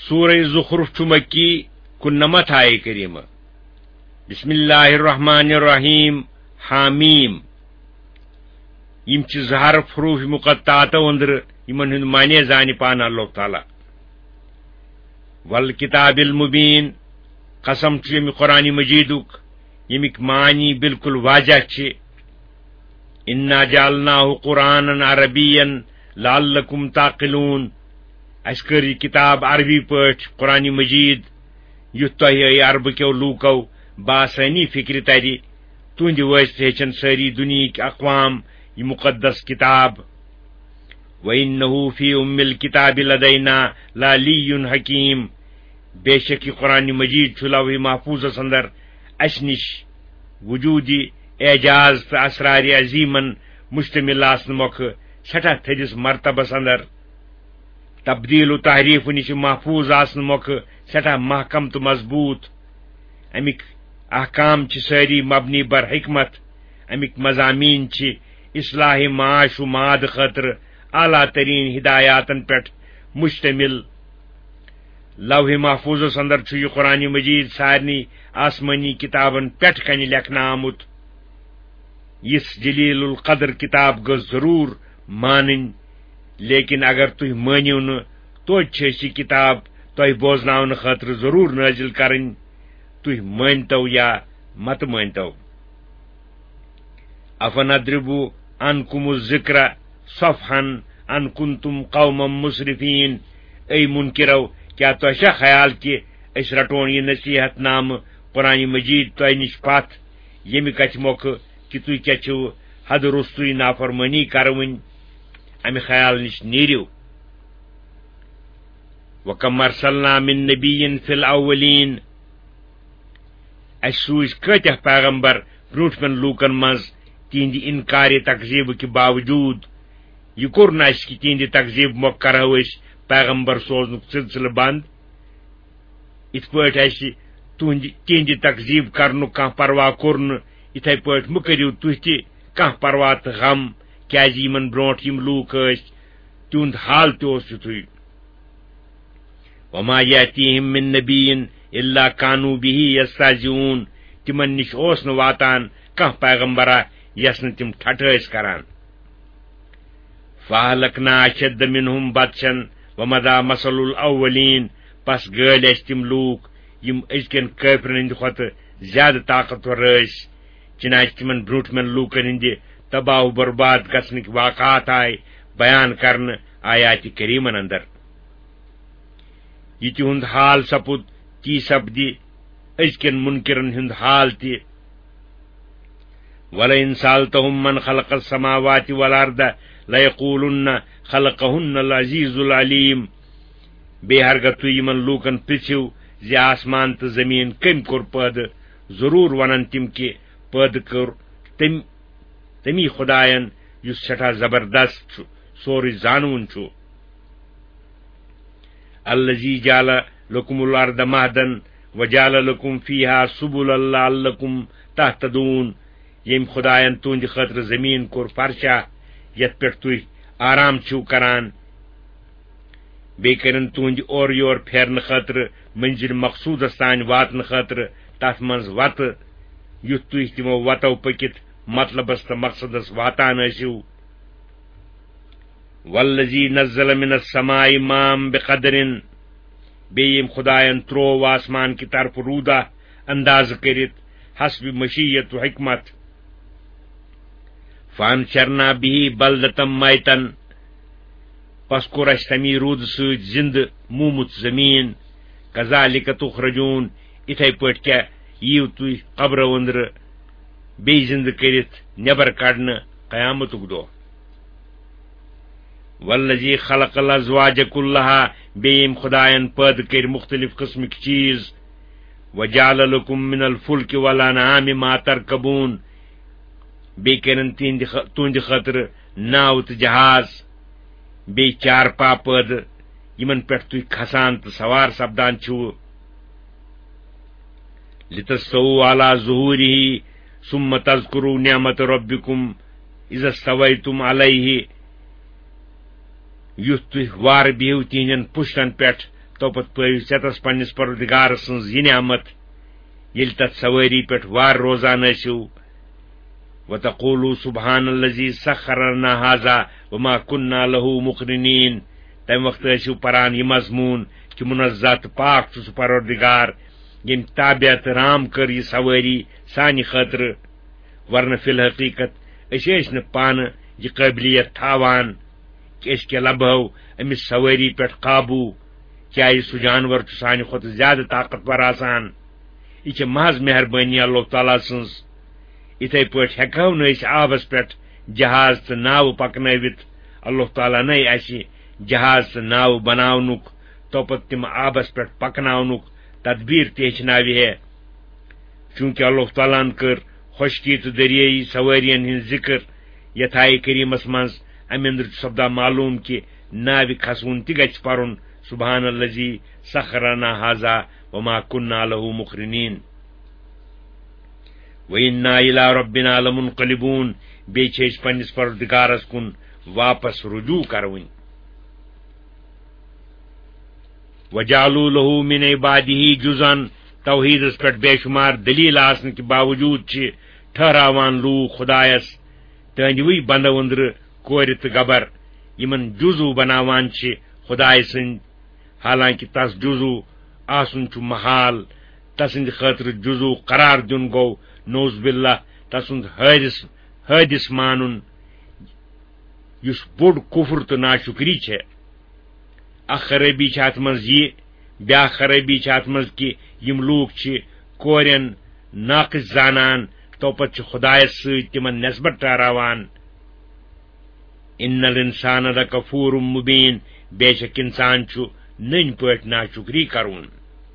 سورہ زخرف چھ مکی 19 آیہ کریمہ بسم اللہ الرحمن الرحیم حامیم یم چھ زہر حروف مقطعات اندر یمن ہند معنی زانہ پان اللہ تعالی والکتاب المبین قسم چھ یم قرآن مجیدک یمیک معنی بالکل واضح چھ انا جعلناہ قرآنا عربیا لعلکم تعقلون اس کر یہ کتاب عربی پاٹ قرآن مجید یت تہ عرب کیو لوکو بآسانی فکر تری تہند واسطے ہیچن ساری دنیاک اقوام یہ مقدس کتاب وَإِنَّهُ فِي أُمِّ الْكِتَابِ لَدَيْنَا لَعَلِيٌّ حَكِيمٌ بے شک یہ قرآن مجید چھ لوح محفوظ اندر اس نش وجودی اعجاز تو اسرار عظیمن مشتمل آسن موقع سٹھا تھدس مرتبس اندر تبدیل و تحریف نش محفوظ آسن موقع سٹھا محکم تو مضبوط امک احکام چھ ساری مبنی بر حکمت امک مضامین چھ اصلاح معاش و معاد خاطر اعلیٰ ترین ہدایاتن پہ مشتمل لوح محفوظ اندر چھ یہ قرآن مجید سارنی آسمانی کتابن پٹھ کنہ لکھنہ آمت اس جلیل القدر کتاب گو ضرور مانن لیکن اگر تھی مانیو ن توتہ یہ کتاب تہ بوزناون خاطر ضرور نازل کرن تھی مانتو یا مت مانتو افنضرب عنکم الذکر صفحا ان کنتم قوما مسرفین اے منکرو کیا تہ خیال کہ اس رٹون یہ نصیحت نام قرآن مجید تہ نش پتھ یم کتھ موقع کہ تھی کیا چھو حد رستوی نافرمانی کرون امہ خیال نش نیرو وکم ارسلنا من نبی فی الاولین اس سوز کتہ پیغمبر برونٹمن لوکن مز تہند انکار تکذیب کے باوجود یہ کور نا اس کہ تہند تکذیب موقع کرو اس پیغمبر سوزن سلسلہ بند ات پاٹ اس تہند تکذیب کرن کھانا پرواہ کورن اتھے پاٹ مکریو تھی تہ کھانا پرواہ تو غم کیاز یمن برونٹ یم لوک تہند حال تہ یتھے وما یاتیہم من نبی الا کانوا به یستہزئون تمن نش اوس نہ واتان کھانا پیغمبرہ یس نہ تم ٹھٹھس کران فاہلکنا اشد منہم بطشا ومضى مثل الاولین پس گل اس تم لوک یم ازکن کافرن ہند کھت زیادہ طاقتور ٲسۍ چنانچہ تمن برونٹمن لوکن ہند تباہ و برباد گھنک واقعات آئے بیان کرن آیات کریمن اندر یہ تہند حال سپد تی سپدی ازکن منکرن ہند حال تہ وَلَئِن سَأَلْتَهُم مَّنْ خَلَقَ السَّمَاوَاتِ وَالْأَرْضَ لَيَقُولُنَّ خَلَقَهُنَّ الْعَزِيزُ الْعَلِيمُ بے ہرگہ تھی یمن لوکن پرژھو زِ آسمان تو زمین کم کور پٲدٕ ضرور ونن تم کہ پٲدٕ کور تمی خدایَن یس سٹھا زبردست چھ سورُے زانوُن چھ الذی جعل لکم الارض مہدا وجعل لکم فیہا سبلا لعلکم تہتدون یم خدایان تہند خاطر زمین کور فرشا یت پہ تھی آرام چھو کران بی کرن تہند اور یور پھیرن خاطر منزل مقصودس تان واتن خاطر تات منز وت یت تھی تمو وتو پکت مطلبس تو مقصدس واتان ٲسِو والذی نزل من السماء ماء بقدر بیم خدایان ترو آسمان کی طرف رودا انداز کرت حسب مشیت و حکمت فانشرنا به بلدة میتا پس کور اس تمی رود سۭتۍ زند مومت زمین کذالک تخرجون اتھے پٲٹھۍ کیا ییو تُہۍ قبرو اندر بیٚیہِ زند کرت نبر کڑن قیامتک دۄہ والذی خلق الازواج کلها بیم خدایان پٲدٕ کٔرۍ مختلف قسمک چیز وجعل لکم من الفلک والانعام ما ترکبون بی کرن تہند خاطر ناو تو جہاز بی چار پا پٲدٕ یمن پہ تھی کھسان تو سوار سپدان چھو لتستووا علی ظہورہ ثم تذکروا نعمت ربکم اذا استویتم علیہ یُتھ تھی وار بہو تہندین پشتن پہ توپت پٲیِو ژےٚ پننِس پروردگار سٕنٛز یہِ نعمت ییٚلہِ تتھ سوٲری پٮ۪ٹھ وار روزان ٲسِو. وتقولوا سبحان الذي سخر لنا هذا وما كنا له مقرنين. تمہِ وقتہٕ ٲسِو پران یہِ مضموٗن کہ منزہ تہٕ پاک چھُ سُہ پروردگار ییٚمۍ تابع تہٕ رام کٔر یہِ سوٲری سانہِ خٲطرٕ، ورنہ فی الحقیقت أسۍ ٲسۍ نہٕ پانہٕ یہِ قٲبلیت تھاوان کہ أسۍ کیٛاہ لبہو أمِس سوٲری پٮ۪ٹھ قابوٗ، کیٛازِ سُہ جانور چھُ سانہِ کھۄتہٕ زیادٕ طاقتور آسان. یہِ چھِ محض مہربٲنی اللہ تعالیٰ سٕنٛز. یِتھے پٲٹھۍ ہٮ۪کہو نہٕ أسۍ آبس پٮ۪ٹھ جہاز تہٕ ناوٕ پکنٲوِتھ. اللہ تعالیٰ نے اَسہِ جہاز تہٕ ناوٕ بناونُک توپت تِم آبس پٮ۪ٹھ پکناونُک تدبیر تہِ ہیٚچھناوِ ہے. چوٗنٛکہِ اللہ تعالیٰ ہن کٔر خۄشکی تہٕ دریٲیی سوٲرین ہٕنٛز ذِکر یتھ آیہِ کریٖمس منٛز. امہِ اندر چھُ سپدان معلوٗم کہِ ناوِ کھسوُن تہِ گژھِ پرُن سبحان الذي سخر لنا هذا وما كنا له مقرنين وإنا إلى ربنا لمنقلبون. بیٚیہِ چھِ أسۍ پننِس پروردگارس کُن واپس رجوع کروٕنۍ. وجعلوا له من عباده جزءا. توحیدس پٮ۪ٹھ بے شمار دلیل آسنہٕ کہِ باوجوٗد چھِ ٹھہراوان لوٗکھ خدایس تہنٛدِوٕے بنٛدو أنٛدرٕ کورِ تہٕ گبر یِمن جزو بناوان چھِ خداے سٕنٛدۍ، حالانکہِ تس جزو آسُن چھُ محال. تسٕنٛدِ خٲطرٕ جزو قرار دیُن گوٚو نوز باللہ تسُنٛد حٲدِث مانُن، یُس بوٚڑ کفر تہٕ ناشکری چھےٚ. اکھ خرٲبی چھِ اتھ منٛز یہِ، بیاکھ خرٲبی چھِ اتھ منٛز کہِ یِم لوٗکھ چھِ کورٮ۪ن ناقص زانان توپت چھِ خدایس سۭتۍ تِمن نسبت ٹھہراوان. ان الانسان لکفور مبین. بے شک انسان چھُ نٔنۍ پٲٹھۍ ناشکری کرون.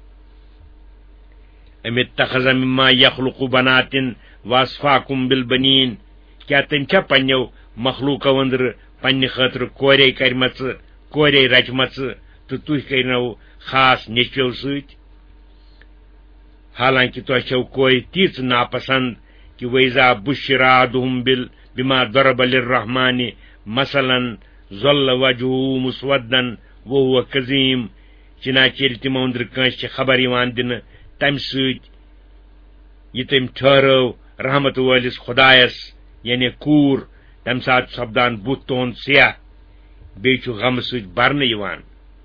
ام اتخذ مما یخلق بنات واصفاکم بالبنین. کیٛاہ تٔمۍ چھا پننیو مخلوقو أنٛدرٕ پننہِ خٲطرٕ کورے کرِمژٕ، کورے رچمژٕ تہٕ تُہۍ کٔرنو خاص نیچویو سۭتۍ. حالانکہِ تۄہہِ چھو کورِ تیٖژ ناپسند کہ ویزا بشر احدهم بما ضرب للرحمن مثلا ظل وجهه مسودا وهو كظيم. چنانچہ ییٚلہِ تِمو أنٛدرٕ کٲنٛسہِ چھِ خبر یِوان دِنہٕ تمہِ سۭتۍ یہِ تٔمۍ ٹھہرٲو رحمت وٲلِس خدایس یعنی کوٗر، تمہِ ساتہٕ سپدان بُتھ تُہُنٛد سیاہ، بیٚیہِ چھُ غمہٕ سۭتۍ برنہٕ یِوان.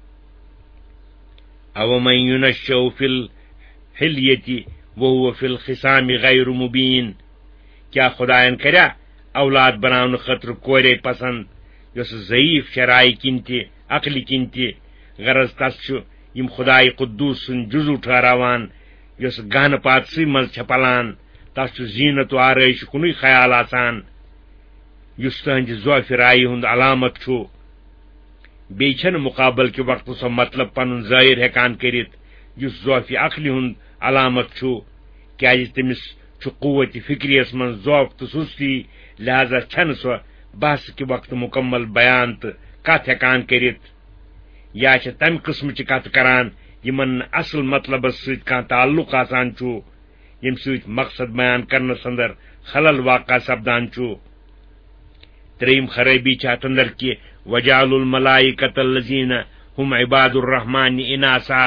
اومن ينشأ في الحلیة وهو في الخصام غیر مبین. کیٛاہ خدایَن کریا اولاد بناونہٕ خٲطرٕ کورے پسند یۄس ضعیف شرائع کِنۍ تہِ عقلہِ کِنۍ تہِ، غرض تس چھُ یِم خداے قدوٗس سٕنٛدۍ جزو ٹھہراوان یۄس گہنہٕ پاتسٕے منٛز چھےٚ پلان. تس چھُ زیٖنت و آرٲیش کُنُے خیال آسان یُس تہنٛدِ ضعفِ رایہِ ہُنٛد علامت چھُ. بیٚیہِ چھنہٕ مقابل کہِ وقتہٕ سۄ مطلب پنُن ظٲہر ہٮ۪کان کٔرِتھ یُس ضعفِ عقلہِ ہُنٛد علامت چھُ، کیٛازِ تٔمِس چھُ قوت فکریس منٛز ضعف تہٕ سُستی، لہذا چھنہٕ سۄ بحث کہِ وقتہٕ مکمل بیان تہٕ کتھ ہٮ۪کان کٔرِتھ، یا چھِ تمہِ قٕسمٕچہِ کتھ کران یِمن نہٕ اصل مطلبس سۭتۍ کانٛہہ تعلق آسان چھُ، ییٚمہِ سۭتۍ مقصد بیان کرنس اندر خلل واقع سپدان چھُ. ترٛیٚیِم خرٲبی چھِ اتھ اندر کہِ وجعلوا الملائکۃ الذین ہم عباد الرحمن اناثا.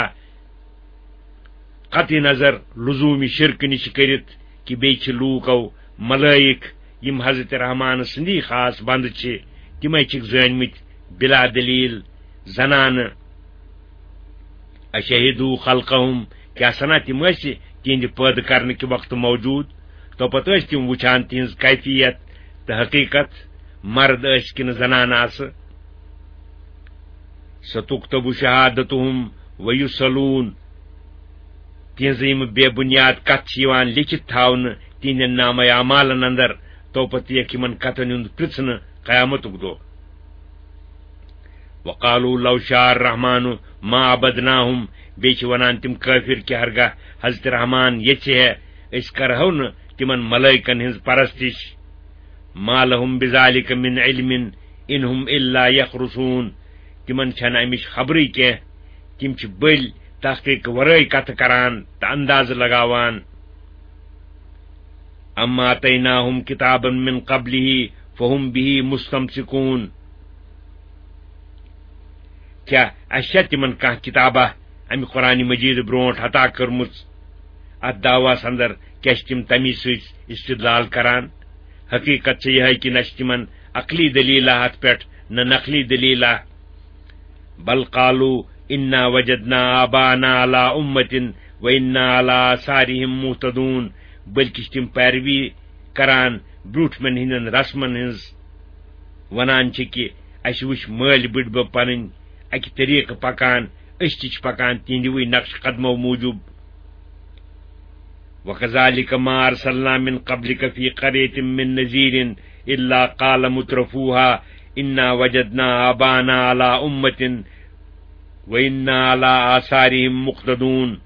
قطع نظر لزوٗمی شرکہٕ نِش کٔرِتھ کہِ بیٚیہِ چھِ لوٗکو ملٲیک یِم حضرت رحمان سٕنٛدی خاص بنٛدٕ چھِ، تِمے چھِکھ زٲنۍمٕتۍ بلا دلیل زنانہٕ. اشہدوا خلقہم. کیٛاہ سنا تِم ٲسۍ تِہنٛدِ پٲدٕ کرنہٕ کہِ وقتہٕ موجوٗد؟ توپت ٲسۍ تِم وٕچھان تِہنٛز کیفیت تہٕ حقیٖقت، مرد ٲسۍ کِنہٕ زنانہٕ آسہٕ. ستکتب شہادتہم ویُسألوٗن. تِہنٛزٕ یِم بے بُنیاد کتھ چھِ یِوان لیکھِتھ تھاونہٕ تِہنٛدٮ۪ن نامے اعمالن اندر، توپت یِکھ یِمن کتھن ہُنٛد پرژھنہٕ قیامتُک دۄہ. وقالوا لو شاء الرحمن ما عبدناہم. بیٚیہِ چھِ ونان تِم کٲفر کہِ ہرگاہ حضرت رحمان یژھِ ہے أسۍ کرہو نہٕ تِمن ملٲیکن ہٕنٛز پرستش. ما لهم بذلك من علم ان هم الا يخرصون. تِمن چھنہٕ امِچ خبرٕے کینٛہہ، تِم چھِ بٔلۍ تحقیق ورٲے کتھٕ کران تہٕ اندازٕ لگاوان. اما آتیناہم کتابا من قبله فهم به مستمسکون. کیٛاہ اَسہِ چھا تِمن کانٛہہ کِتابہ امہ قرآن مجید برونٹ عطا کٔرمٕژ اتھ دعواس اندر کیٛاہ چھِ تِم تمی سۭتۍ استدلال کران؟ حقیقت چھِ یِہے کہِ نہ چھِ تِمن عقلی دلیٖلہ اتھ پٮ۪ٹھ نہ نقلی دلیٖلہ. بل قالوا انا وجدنا آباءنا على امة وانا على آثارهم مهتدون، بلکہ چھِ تِم پیروی کران برونٹھمٮ۪ن ہٕنٛدٮ۪ن رسمن ہٕنٛز، ونان چھِ کہِ اسہِ وٕچھ مٲلۍ بٕڈبب پنٕنۍ اکہِ طریقہٕ پکان، أسۍ تہِ چھِ پکان تِہنٛدِوٕے نقش قدمو موٗجوٗب. وكذلك ما أرسلنا من قبلك في قرية من نذير إلا قال مترفوها إنا وجدنا آباءنا على أمة وإنا على آثارهم مقتدون.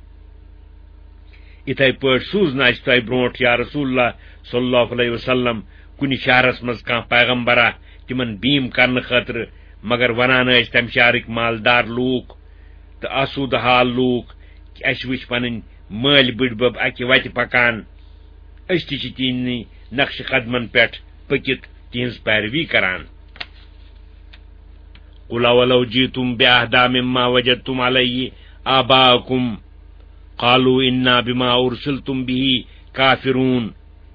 اِتھے پٲٹھۍ سوٗزنا اَسہِ تۄہہِ برونٛٹھ یا رسول اللہ صلی اللہ علیہ وسلم کُنہِ شہرس منٛز کانٛہہ پیغمبرا تِمن بیٖم کرنہٕ خٲطرٕ، مگر ونان ٲسۍ تمہِ شہرٕکۍ مالدار لوٗکھ تہٕ آسوٗدٕ حال لوٗکھ کہِ اسہِ وٕچھ پنٕنۍ مٲلۍ بٕڈبب اکہِ وتہِ پکان، أسۍ تہِ چھِ تِہنٛدِ نقش قدمن پٮ۪ٹھ پٔکِتھ تِہنٛز پیروی کران. قل اولو جئتم بأهدى مما وجدتم عليه آباءكم قالوا انا بما ارسلتم به كافرون.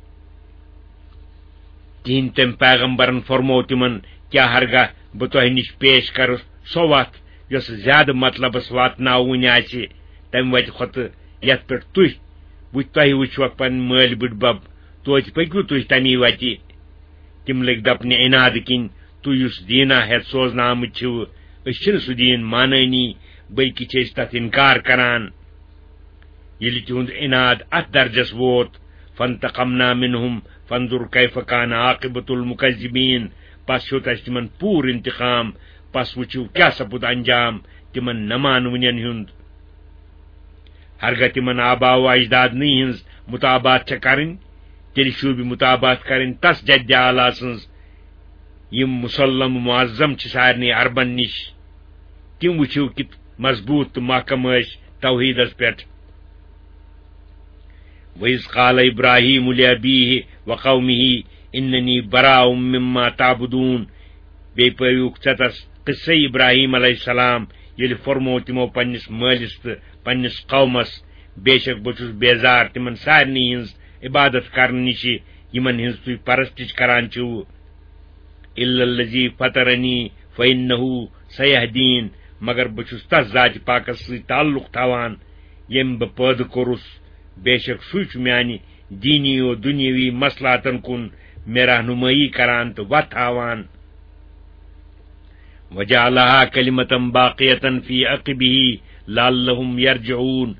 تِہنٛدۍ تٔمۍ پیغمبرن فرمو تِمن کیٛاہ ہرگاہ بہٕ تۄہہِ نِش پیش کرٕ سۄ وتھ یۄس زیادٕ مطلبس واتناوٕنۍ آسہِ تمہِ وتہِ کھۄتہٕ یتھ پٮ۪ٹھ تُہۍ وٕچھوکھ پنٕنۍ مٲلۍ بٕڈبب توتہِ پٔکِو تُہۍ تمی وتہِ. تِم لٔگۍ دپنہِ عناد کِنۍ تُہۍ یُس دیٖنا ہٮ۪تھ سوزنہٕ آمٕتۍ چھِو أسۍ چھِنہٕ سُہ دیٖن مانٲنی بلکہِ چھِ أسۍ تتھ انکار کران. ییٚلہِ تِہُنٛد عناد اتھ درجس ووت فانتقمنا منهم فانظر كيف كان عاقبة المكذبين، پس ہیوٚت اسہِ تِمن پوٗرٕ انتقام، پس وٕچھِو کیٛاہ سپُد انجام تِمن نہ مانوٕنٮ۪ن ہُنٛد. ہرگاہ تِمن آبا و اجدادنٕے ہٕنٛز مطابات چھےٚ کرٕنۍ تیٚلہِ شوٗبہِ مطابات کرٕنۍ تس جدِ اعلیٰ سٕنٛز یِم مسلم معظم چھِ سارنٕے عربن نِش. تِم وٕچھِو کِتھ مضبوٗط تہٕ محکم ٲسۍ توحیٖدس پٮ۪ٹھ. وَإِذْ قَالَ إِبْرَاهِيمُ لِأَبِيهِ وَقَوْمِهِ إِنَّنِي بَرَاءٌ مِّمَّا تَعْبُدُونَ. بیٚیہِ پٲوِکھ ژےٚ تس قصے ابراہیم علیہ السلام ییٚلہِ فرمو تِمو پننِس مٲلِس تہٕ پننِس قومس بے شک بہٕ چھُس بیزار تِمن سارنٕے ہٕنٛز عبادت کرنہٕ نِشہِ یِمن ہٕنٛز تُہۍ پرستش کران چھِو. إِلَّا الَّذِي فَطَرَنِي فَإِنَّهُ سَيَهْدِينِ، مگر بہٕ چھُس تس ذاتِ پاکس سۭتۍ تعلق تھاوان ییٚمۍ بہٕ پٲدٕ کوٚرُس، بے شک سُے چھُ میانہِ دیٖنی و دُنیٲوی مسلاتن کُن مےٚ رہنُمٲیی کران تہٕ وتھ ہاوان. وَجَعَلَهَا كَلِمَةً بَاقِيَةً فِي عَقِبِهِ لَعَلَّهُمْ يَرْجِعُونَ.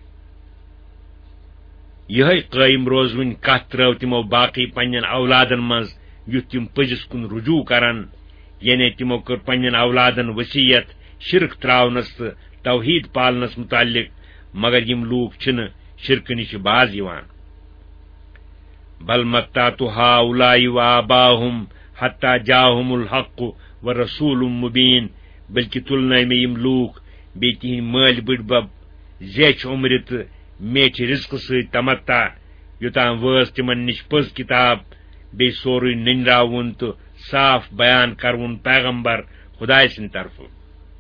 یِہے قٲیِم روزوٕنۍ کتھ ترٲو تِمو باقی پننٮ۪ن اولادن منٛز یُتھ تِم پٔزِس کُن رجوع کرن، یعنی تِمو کٔر پننٮ۪ن اولادن وصیت شرک تراونس تہٕ توحیٖد پالنس متعلق، مگر یِم لوٗکھ چھِنہٕ شرکہٕ نِش باز یِوان. بل متعت هؤلاء وآباءهم حتى جاءهم الحق ورسول مبين. بلکہ تُلنٲے مےٚ یِم لوٗکھ بیٚیہِ تِہنٛدۍ مٲلۍ بٕڈبب زیچھِ عمرِ تہٕ میچھِ رزقہٕ سۭتۍ تمتع، یوٚتام وٲژ تِمن نِش پٔز کِتاب بیٚیہِ سورُے ننراوُن تہٕ صاف بیان کروُن پیغمبر خدایہِ سٕنٛدِ طرفہٕ.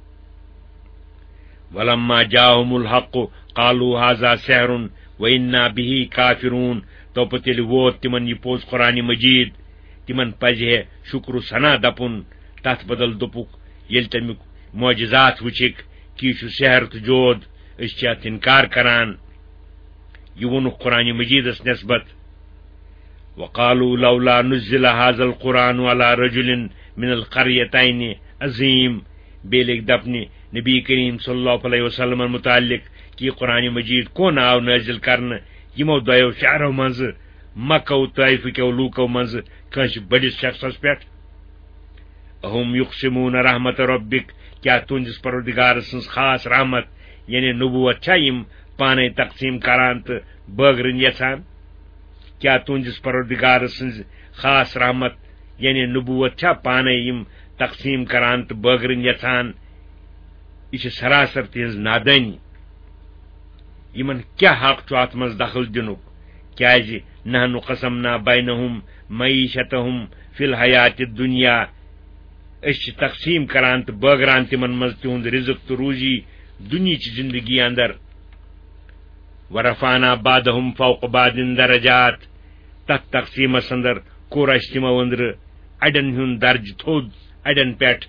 ولما جاءهم الحق قالوا هذا سحر وإنا به كافرون. توپت ییٚلہِ ووت تِمن یہِ پوٚز قرآن مجیٖد تِمن پزِ ہے شُکر و ثنا دپُن، تتھ بدل دوٚپُکھ ییٚلہِ تمیُک معجزات وٕچھِکھ کہِ یہِ چھُ سحر تہٕ جود، أسۍ چھِ اتھ انکار کران. یہِ ووٚنُکھ قرآن مجیٖدس نسبت. وقالوا لولا نزل هذا القرآن على رجل من القريتين عظيم. بیٚیہِ لٔگۍ دپنہِ نبی کریم صلی اللہ علیہ وسلم متعلق کہ یہ قرآن مجید کون آو نازل کرنہٕ یمو دۄیو شہرو منٛزٕ مکہ و طائف کیو لوٗکو منٛزٕ کٲنٛسہِ بٔڑِس شخصس پٮ۪ٹھ. اہم یقسمون رحمت ربک، کیا تُہنٛدِس پروردگار سٕنٛز خاص رحمت یعنی نبوت چھا یِم پانے تقسیم کران تہٕ بٲگرٕنۍ یژھان؟ کیا تُہنٛدِس پروردگار سٕنٛز خاص رحمت یعنی نبوت چھا پانے یِم تقسیم کران تہٕ بٲگرٕنۍ یژھان؟ یہ چھِ سراسر تہنٛز نادٲنی. یمن کیا حق چھُ اتھ منٛز دخل دِنُک؟ کیازِ نحن قسمنا بینہم معیشتہم فی الحیات الدنیا، أسۍ چھِ تقسیم کران تہٕ بٲگران تِمن منٛز تِہُنٛد رزق تہٕ روزی دنیچ زندگی اندر ورفعنا بعضهم فوق بعض درجات تت تقسیمس اندر کور اس تمو اندر اڑن ہند درج تھود اڑن پیٹھ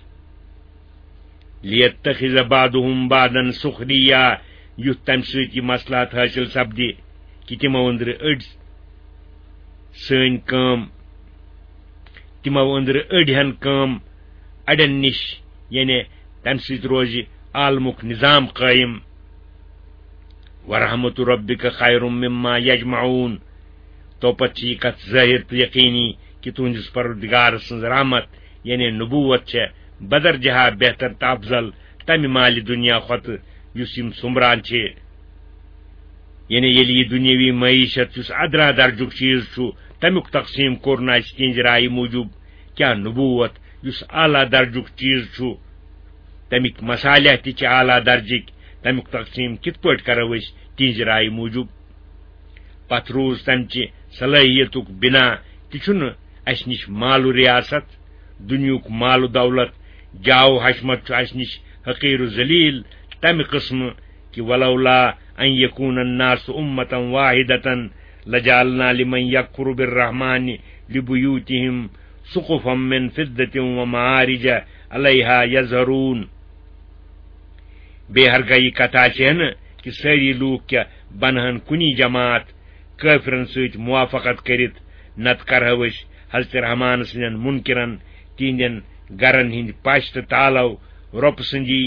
لیتخذ بعضهم بعضا سخریا یُتھ تمہ سۭتۍ یہ مسلات حٲصِل سپدِ کہ تمو اندر أڑۍ سٲنۍ کٲم تمو اندر أڑۍ ہن کٲم اڑن نش یعنی تمہ سۭتۍ روزِ عالمُک نظام قٲیِم ورحمت ربک خیر مما یجمعون تو پتہ یہ کت ظاہر تو یقینی کہ تہندس پروردگار سن رحمت یعنی نبوت چھ بدرجہ بہتر تو افضل تمہ مال دنیا کھت یس یم سمران چھ یعنی یلی یہ دنیاوی معیشت یس ادرا درجک چیز چھو تمیک تقسیم کورن اس تہنز رائے موجوب کیا نبوت یس اعلی درجک چیز چھو تمیک مسالہ تہ اعلی درجک تمیک تقسیم کت پٲٹھۍ کرو اس تہنز رائے موجوب پتھ روز تمچہ صلاحیتک بنا تہ اس نش مال و ریاست دنیک مال و دولت جاو حشمت چھ اس نش حقیر و ذلیل تمہ قسم کہ ولولا ان یکون الناس امة واحدة لجعلنا لمن یکفر بالرحمن لبیوتهم سقفا من فضة ومعارج علیہا یظہرون بے ہرگاہ یہ کتھا چھ کہ ساری لوگ کیا بنہن کنی جماعت کافرن سۭتۍ موافقت کرت نت کرہو أسۍ حضرت رحمان سندین منکرن تہندین گرن ہند پش تہ تالو رۄب سندی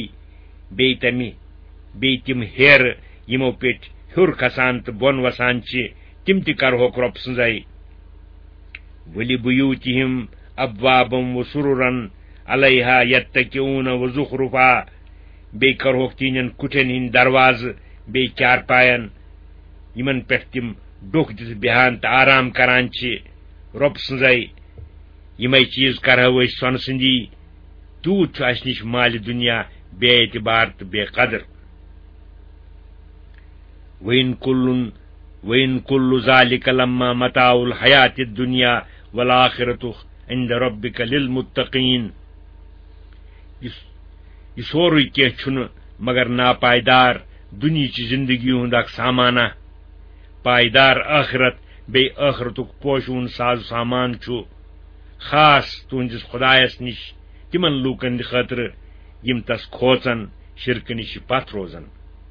بی تم ہیر یمو پیٹھ ہیور کھسان تو بون وسان چھ تم تہ کرہوک رۄب سنزے ولبیوتہم ابوابا وسررا علیہا یتکئون وزخرفا بی کرہوک تہندین کٹھین ہند درواز بی چارپاین یمن پیٹھ تم ڈوکھ دت بہان تو آرام کران چھ رۄب سنزے یمے چیز کرہو أسۍ سۄنہٕ سندی تیوت چھ اس نش مال دنیا بے اعتبار تو بے قدر وَإِن كُلُّ ذَلِكَ لَمَّا مَتَاعُ الْحَيَاةِ الدُّنْيَا وَالْآخِرَةُ عِنْدَ رَبِّكَ لِلْمُتَّقِينَ یہ سورُے کینٛہہ چھُنہٕ مگر ناپائیدار دنیچ زندگی ہُنٛد اکھ سامانہ پائیدار آخرت بے آخرتک پوشون ساز سامان چھُ خاص تہنٛدس خدایس نش تمن لوکن خاطر یم تس کھوژن شرک نش پتھ روزن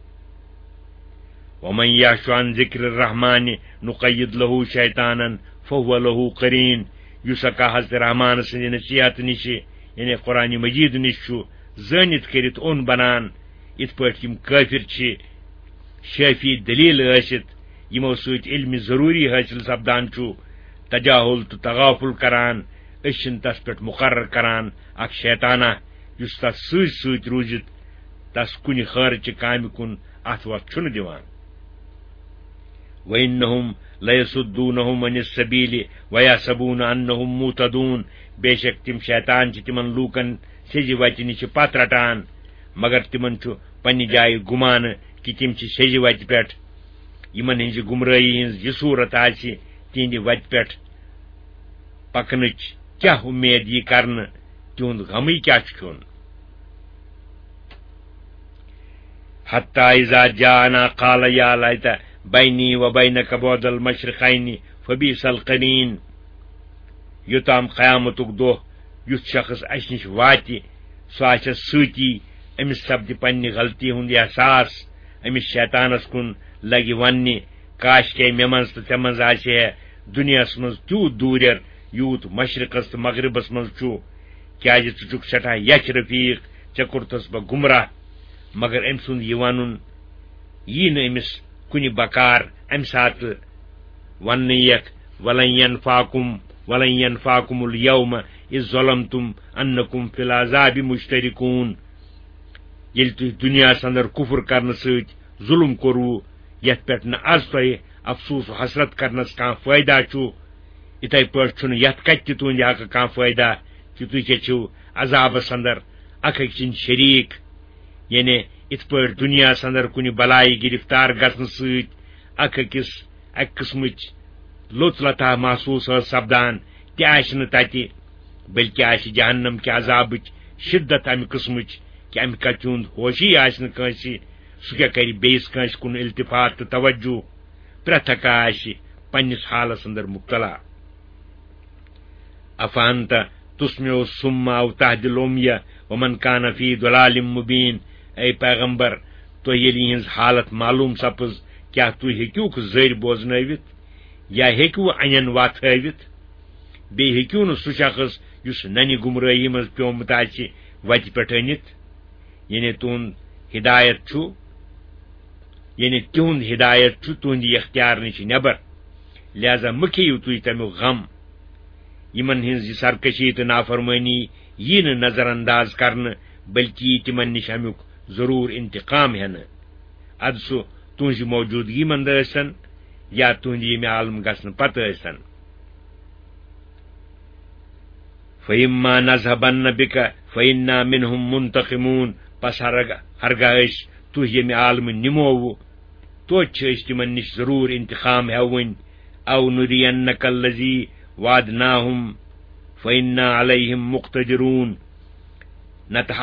ومن یعش عن ذکر الرحمن نقید له شیطانا فهو له قرین یس حضرت رحمان سند نصیحت نش یعنی قرآن مجید نش زانت کرت اون بنان ات پٲٹھۍ یم کافر چھ شافی دلیل ٲسِتھ یمو سۭتۍ علم ضروری حٲصل سپدان چھُ تجاہل تو تغافل کران أسۍ تس پٮ۪ٹھ مقرر کران اکھ شیطانہ یس تس سۭتۍ سۭتۍ روزت تس کُنہِ خٲرچہِ کامہِ کُن اتھ وتھ چھُنہٕ دِوان وَإِنَّهُمْ لَيَصُدُّونَهُمْ عَنِ السَّبِيلِ وَيَحْسَبُونَ أَنَّهُمْ مُهْتَدُونَ بے شک تم شیطان چھ تمن لوکن سیٚزِ وتہِ نش پتھ رٹان مگر تمن چھ پننہِ جایہِ گمان کہ تم چھ سیٚزِ وتہِ پٮ۪ٹھ یمن ہنزِ گمرٲہی ہنز یہ صورت آسہِ تہندِ وتہِ پٮ۪ٹھ پکنٕچ کیا امید یہ کرنہٕ تہند غمٕے کیا چھ کھیوٚن حتی اذا جاءنا قال یا لیت بینی و بینک بعد المشرقین فبئس القرین یوتام قیامتک دۄہ یُتھ شخص اس نش واتہِ سُہ آسٮ۪س سۭتی امس سپدِ پننہِ غلطی ہُنٛد احساس امس شیطانس کُن لگہِ وننہِ کاش کے مےٚ منٛز تہٕ ژےٚ منٛز آسہِ ہے دنیاہس منٛز تیوٗت دوٗریر یوٗت مشرقس تہٕ مغربس منٛز چھُ کیازِ ژٕ چھُکھ سٮ۪ٹھاہ یچھ رفیق ژےٚ کوٚرتھس بہٕ گمراہ مگر أمۍ سُنٛد یہِ ونُن یی نہٕ أمِس کُنہِ بکار امہِ ساتہٕ وننہٕ یکھ ولن ينفعكم اليوم اذ ظلمتم انكم في العذاب مشتركون ییٚلہِ تُہۍ دُنیاہس اندر کُفر کرنہٕ سۭتۍ ظلم کوٚروٕ یتھ پٮ۪ٹھ نہٕ آز تۄہہِ افسوس و حسرت کرنس کانٛہہ فٲیدہ چھُ یِتھے پٲٹھۍ چھُنہٕ یتھ کتہِ تہِ تُہنٛدِ حقہٕ کانٛہہ فٲیدہ کہ تُہۍ کیٛاہ چھِو عذابس اندر اکھ أکۍ سٕنٛدۍ شریٖک یعنی یِتھ پٲٹھۍ دُنیاہس اندر کُنہِ بلایہِ گرفتار گژھنہٕ سۭتۍ اکھ قٕسمٕچ لوٚژ لطا محسوٗس ٲس سپدان تہِ آسہِ نہٕ تتہِ بلکہ آسہِ جہنم کہِ عذابٕچ شدت امہِ قٕسمٕچ کہ امہ کتھ ہند ہوشی آسہ کنسی سہ کیا کر بیس کنس کن التفات تو توجہ پریت اکا آسہ پنس حالس اندر مبتلا افانت تسمع الصم او تهدي العمي ومن كان في ضلال مبين اے پیغمبر تو یلی ہنز حالت معلوم سپز کیا تو ہیکیوک زیر بوزنوت یا ہیکو انین واتھوت بی ہیکیو نہ سہ شخص یس ننہ گمراہی مز پیومت آسہ وتہ پہ انت یعنی تہند ہدایت چھو یعنی تہند ہدایت چھو تہند اختیار نش نبر لہذا مکھیو تھی تمیک غم یمن ہنز یہ سرکشی تو نافرمانی یہ نظر انداز کرنے بلکہ یہ تمن نش امیک ضرور انتقام ہین اد سہ تہذ موجودگی مند ٲسن یا تہند یم عالم گھن پتہ ٲسن فإما نذهبن بك فإنا منهم منتقمون پس ہرگاہ تہ یم عالم نمو توتہ تمن نش ضرور انتقام ہون او نرینک الذی وعدناهم فإنا عليهم مقتدرون نت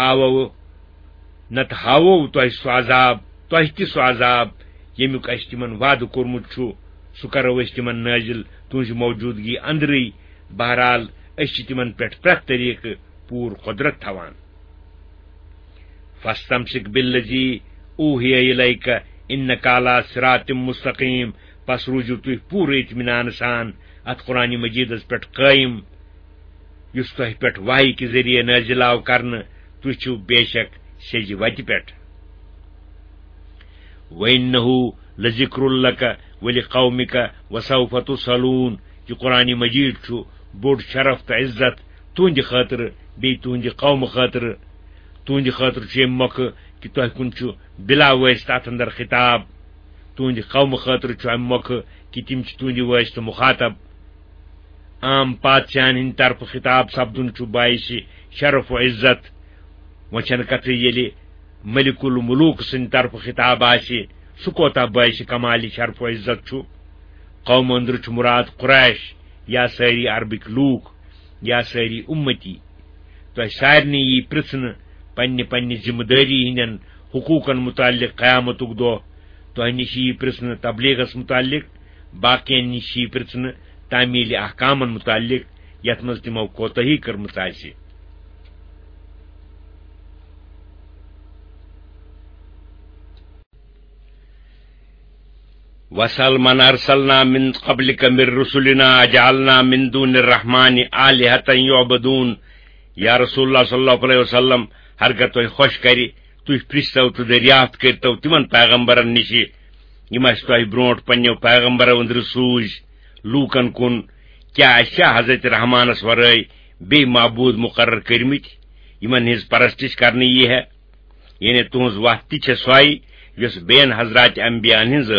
ہاو تہ سہ عذاب تہ تہ سہ عذاب یمیک اس تمن وعدہ کورمت چھو سہ کرو اس تمن نازل تہذ موجودگی اندری بہرحال اس تمن پہ پریت طریقہ پور قدرت تھوان فاستمسک بالذی اوحی الیک انک علی صراط مستقیم پس روزو تھی پور اطمینان سان ات قرآن مجیدس پہ قائم اس تہ پہ وحی کے ذریعے نازل آو کرنے تھی چھو بے شک سیج وتہ پہ وَإِنَّهُ لَذِكْرٌ لَكَ وَلِقَوْمِكَ وَسَوْفَ تُسْأَلُونَ یہ قرآن مجید چھو بوڑ شرف تو عزت تہند خاطر بی تہند قوم خاطر تہند خاطر یم موقع کہ تہ کن چھو بلا واسطہ ات اندر خطاب تہند قوم خاطر چھو ام موقع کہ تم تہند واسطہ مخاطب عام پادشاہن ہند طرف خطاب سپدن چھو باعث شرف و عزت وچن کتھ یلی ملک الملوک سند طرف خطاب آسہ سہ کوتہ باعث کمال شرف و عزت چھو قوم اندر چھ مراد قریش یا ساری عربک لوک یا ساری امتی تہ سارنی یہ پرژھن پنہ پنہ ذمہ داری ہندین حقوقن متعلق قیامتک دہ تہ نش یہ پرژھن تبلیغس متعلق باقین نش یہ پرژھن تعمیل احکامن متعلق یت مز تمو کوتاہی کرمژ آسہ وَسَلْ مَنْ أَرْسَلْنَا مِنْ قَبْلِكَ مِنْ رُسُلِنَا أَجْعَلْنَا مِنْ دُونِ الرَّحْمَنِ آلِهَةً يُعْبَدُونَ یا رسول اللہ صلی اللہ علیہ وسلم ہرگاہ تہ خوش کری تھی پرژھتو تو دریافت کرتو تمن پیغمبرن نش یم اس تہ برونٹ پنو پیغمبرو اندر سوز لوکن کن کیا اسیا حضرت رحمانس ورائے بی معبود مقرر کرمت یمن ہز پرستش کرنے یہ ہے یعنی تہذ وتھ تہ سوئی یس بین حضرات انبیاء ہز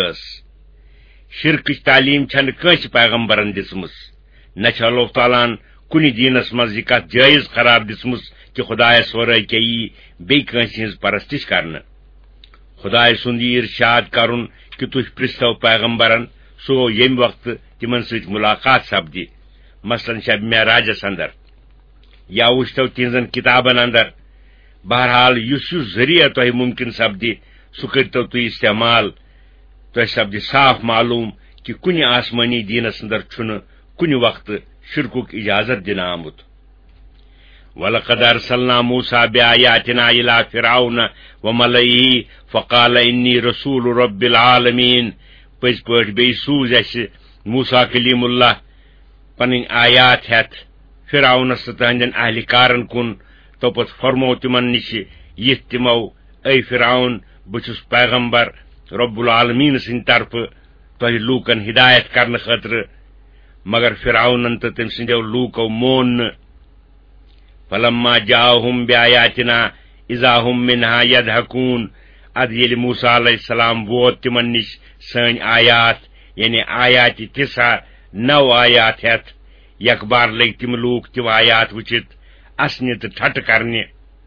شرکچ تعلیم چھن کنس پیغمبرن دسمس نہ اللہ تعالیٰ کن دینس مز یہ کت جائز قرار دسمس کہ خدایس ورائے کیا یہ بی کنس ہز پرستش کرنا خدائے سند یہ ارشاد کرن کہ تھی پرژھتو پیغمبرن سو یم وقت تمن ست ملاقات سپدی مثلا شب معراجس اندر یا وچتو تہذن کتابن اندر بہرحال اس ذریعہ تہ ممکن سپدی سہ کرتو تھی استعمال تہ سپدی صاف معلوم کہ کن آسمانی دینس اندر چھن کن وقت شرکک اجازت دن آمت وَلَقَدْ أَرْسَلْنَا مُوسَى بِآيَاتِنَا إِلَى فِرْعَوْنَ وَمَلَئِهِ فَقَالَ إِنِّي رَسُولُ رَبِّ الْعَالَمِينَ پز پٲٹھۍ بیٚیہِ سوٗز اسہِ موسیٰ کلیم اللہ پنٕنۍ آیات ہٮ۪تھ فرعونس تہٕ تہنٛدٮ۪ن اہلِ کارن کُن تو پتہٕ فرمو تِمن نِش یِتھ تِمو اے فرعون بہٕ چھُس پیغمبر رب العالمین سٕنٛدِ طرفہٕ تۄہہِ لوٗکن ہدایت کرنہٕ خٲطرٕ مگر فرعونن تہٕ تٔمۍ سٕنٛدیو لوٗکو مون نہٕ فلما جاءهم بآیاتنا اذا هم منها يضحكون اد ییٚلہِ موسیٰ علیہ السلام ووت تِمن نِش سٲنۍ آیات یعنی آیات تسع 9 آیات ہٮ۪تھ یکبار لٔگۍ تِم لوٗکھ تِم آیات وٕچھِتھ اسنہِ تہٕ ٹھٹھٕ کرنہِ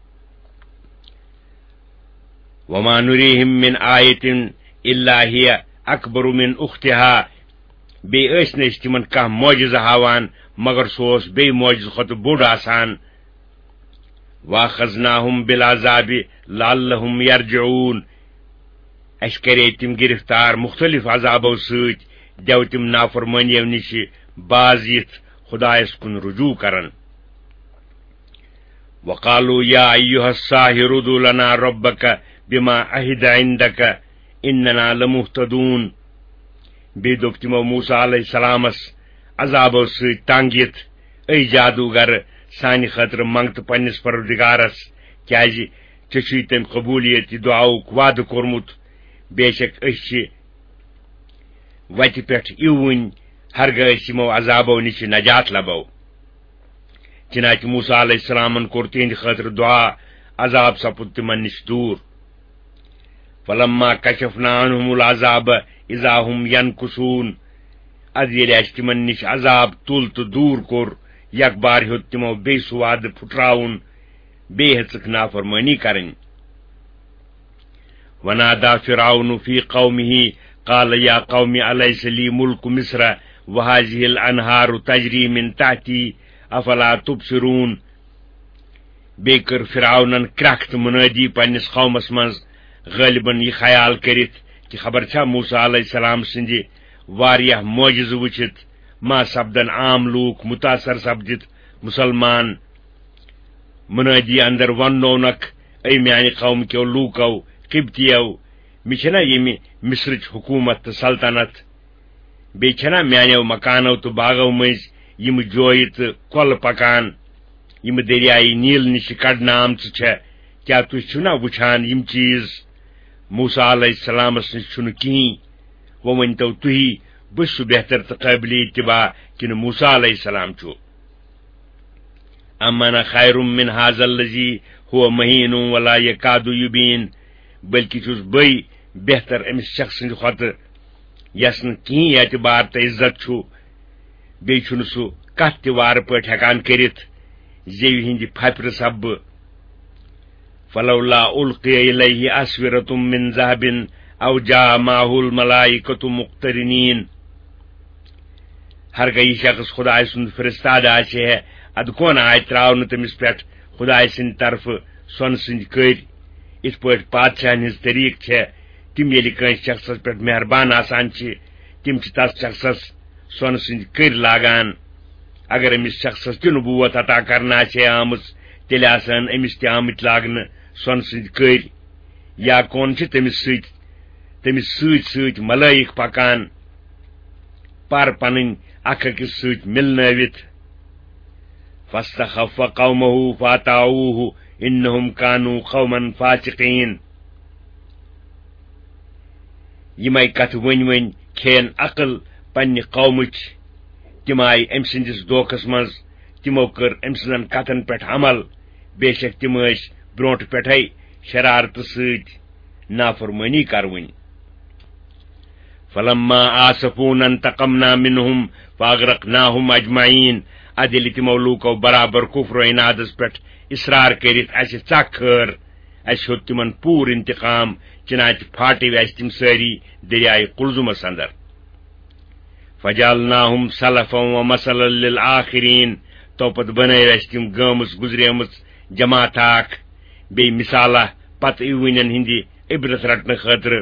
وما نُریہم من آیتٍ الا هي اکبر من اختها بیٚیہِ ٲسۍ نہٕ أسۍ تِمن کانٛہہ معجزٕ ہاوان مگر سُہ اوس بیٚیہِ معجزٕ کھۄتہٕ بوٚڑ آسان واخذناہم بالعذاب لعلہم یرجعون، اس کرے تم گرفتار مختلف عذابو سۭتۍ، دیو تم نافرمانیو نش باز یتھ خدایس کن رجوع کرن۔ وقالوا یا ایہا الساحر ادع لنا ربک بما عہد عندک اننا لمہتدون، بیٚیہِ دوٚپ تِمو موسیٰ علیہ السلامس عذابو سۭتۍ تنگ یتھ، اے جادوگر سانہِ خٲطرٕ منگتہٕ پننس پروردگارس، کیازِ ژےٚ چھُے تٔمۍ قبولیت دعاوُک وعدٕ کوٚرمُت، بے شک أسۍ چھِ وتہِ پٮ۪ٹھ یِوٕنۍ، ہرگاہ أسۍ یِمو عذابو نِش نجات لبو۔ چنانچہ موسیٰ علیہ السلامن کوٚر تِہنٛدِ خٲطرٕ دعا، عذاب سپُد تِمن نِش دوٗر۔ فلما کشفنا عنہم العذاب اذا هم ینکثون، اد ییٚلہِ اسہِ تِمن نِش عذاب تُل تہٕ دوٗر کوٚر، یک بار ہیوٚت تِمو بیٚیہِ سُہ وعدٕ پھُٹراوُن، بیٚیہِ ہیژٕکھ نافرمٲنی کرٕنۍ۔ ونادى فرعون في قومه قال يا قوم أليس لي ملك مصر وهذه الأنهار تجري من تحتي أفلا تبصرون، بیٚیہِ کٔر فرعونن کرٛکھ تہٕ منٲدی پننس قومس منٛز، غٲلبن یہ خیال کٔرِتھ کہ خبر چھا موسیٰ علیہ السلام سٕنٛدِ واریاہ معجزٕ وٕچھِتھ ما سپدن عام لوٗکھ متاثر سپدِتھ مسلمان۔ منٲدی اندر وننونکھ، اے میانہِ قوم کیو لوٗکو قبطیو، مےٚ چھنا ییٚمہِ مصرٕچ حکوٗمت تہٕ سلطنت، بیٚیہِ چھنا میانیو مکانو تہٕ باغو مٔنٛزۍ یِم جویہِ تہٕ کۄلہٕ پکان یِم دریایہِ نیٖل نِش کڑنہٕ آمژٕ چھےٚ، کیٛاہ تُہۍ چھِو نا وٕچھان یِم چیٖز؟ موسیٰ علیہ السلامس نِش چھُنہٕ کِہیٖنۍ، وۄنۍ ؤنۍتو تُہی بہٕ چھُس بہتر تہٕ قٲبلِ اتباع کِنہٕ موسیٰ علیہ السلام چھُ؟ ام انا خیر من هذا الذی هو مہین ولا یکاد یبین، بلکہ چھُس بے بہتر امس شخص سٕنٛدِ کھۄتہٕ یس نہٕ کِہیٖنۍ اعتبار تہٕ عزت چھُ، بیٚیہِ چھُنہٕ سُہ کتھ تہِ وارٕ پٲٹھۍ ہٮ۪کان کٔرِتھ، زیوِ ہٕنٛدِ پھپرٕ سببہٕ۔ فلولا القی الیہ اسورۃ من ذہب او جاء معه الملائکۃ مقترنین، ہرگاہ یہ شخص خدائے سُنٛد فرستاد آسہِ ہے، ادٕ کون آیہِ تراونہٕ تٔمِس پٮ۪ٹھ خدائے سٕنٛدِ طرفہٕ سۄنہٕ سٕنٛدۍ کٔرۍ، یِتھ پٲٹھۍ بادشاہن ہٕنٛز طریٖقہٕ چھےٚ، تِم ییٚلہِ کٲنٛسہِ شخصس پٮ۪ٹھ مہربان آسان چھِ تِم چھِ تس شخصس سۄنہٕ سٕنٛدۍ کٔرۍ لاگان۔ اگر أمِس شخصس تہِ نبوت عطا کرنہٕ آسہِ ہے آمٕژ، تیٚلہِ آسہن أمِس تہِ آمٕتۍ لاگنہٕ سۄنہٕ سٕنٛدۍ کٔرۍ، یا کون چھِ تٔمِس سۭتۍ سۭتۍ ملٲیک پکان، پر پنٕنۍ اکھ أکِس سۭتۍ ملنٲوِتھ۔ فاستخف قومه فاطاعوه انہم كانوا قوما فاسقین، یمے کتھ ؤنۍ کھین عقل پننہِ قومٕچ، تِم آیہِ أمۍ سٕنٛدِس دھوکھس منٛز، تِمو کٔر أمۍ سٕنٛزن کتھن پٮ۪ٹھ عمل، بے شک تِم ٲسۍ برونٛٹھ پٮ۪ٹھے شرارتہٕ سۭتۍ نافرمٲنی کروٕنۍ۔ فلما آسفونا انتقمنا منہم فاغرقناہم اجمعین، ادٕ ییٚلہِ تِمو لوٗکو برابر کفر و عنادس پٮ۪ٹھ اصرار کٔرِتھ اسہِ ژکھ خٲر، اسہِ ہیوٚت تِمن پوٗرٕ انتقام، چنانچہ پھاٹے اسہِ تِم سٲری دریایہِ قلزمس اندر۔ فجعلناہم سلفا ومثلا للآخرین، تو پتہٕ بنٲو اسہِ تِم گٲمٕژ گُزریمٕژ جماعت اکھ، بیٚیہِ مثالہ پتہٕ یِوٕنٮ۪ن ہٕنٛدِ عبرت رٹنہٕ خٲطرٕ۔